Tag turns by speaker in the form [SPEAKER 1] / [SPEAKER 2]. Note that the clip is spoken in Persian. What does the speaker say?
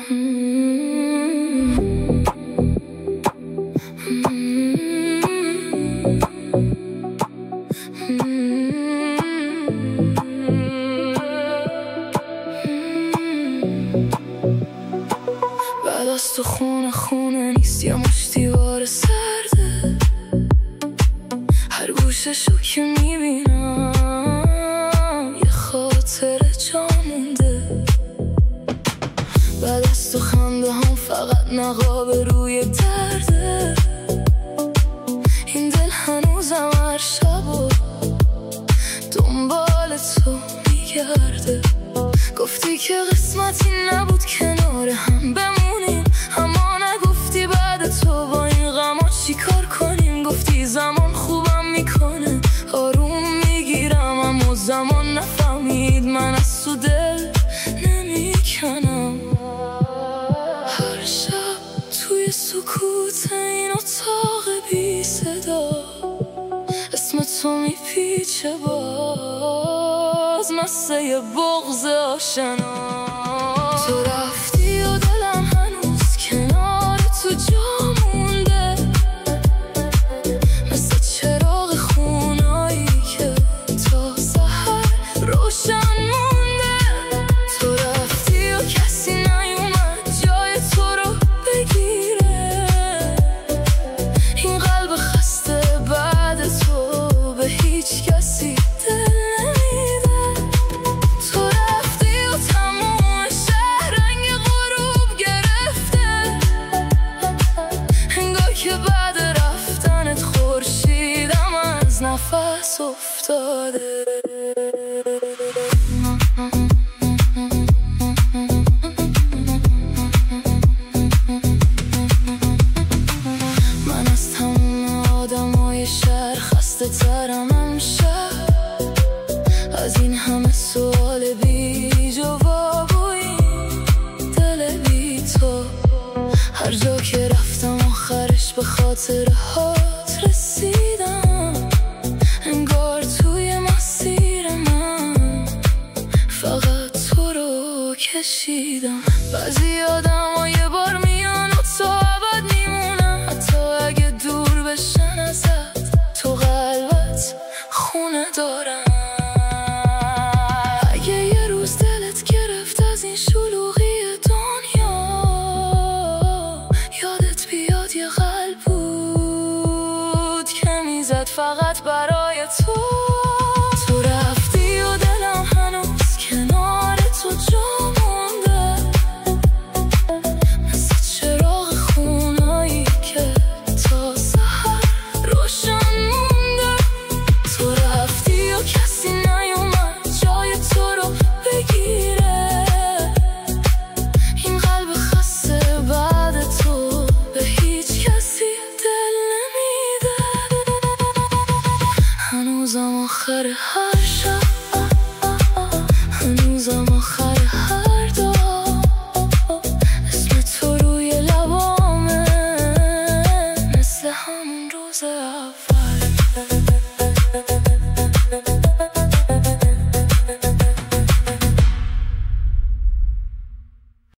[SPEAKER 1] بعد از تو خونه نیست، یه مشت دیوار سرده، هر گوششو که میبینم یه خاطر جا مونده. بعد از تو خنده هم فقط نقاب روی درده، این دل هنوزم هر شب دنبال تو میگرده. گفتی که قسمتی نبود کنار هم بمونیم، اما نگفتی بعد تو با این غما چی کار کنیم. گفتی زمان خوبم میکنه، آروم میگیرم، اما زمان نفهمید من از تو دل نمیکنم. هر شب توی سکوت این اتاق بی صدا اسم تو میپیچه، باز مثل یه بغض آشنا. تو رفتی و دلم هنوز کنار تو جا مونده، مثل چراغ خونایی که تا سحر روشن مونده. تو رفتی و کسی نیومد جای تو رو بگیره، این قلب خسته بعد تو به هیچ کسی دل نمیده. تو رفتی و تموم شهر رنگ غروب گرفته، انگار که بعد رفتنت خورشیدم از نفس افتاده. من از تموم آدمای شهر خسته ترم امشب، از این همه سوال بی جواب و این دل بی تو. هر جا که رفتم آخرش به خاطرهات رسیدم، انگار توی مسیر من فقط تو رو کشیدم. بعضی آدم یه بار میان و تا ابد میمونن، حتی اگه دور بشن ازت تو قلبت خونه دارن. اگه یه روز دلت گرفت از این شلوغی دنیا، یادت بیاد یه قلب بود که میزد فقط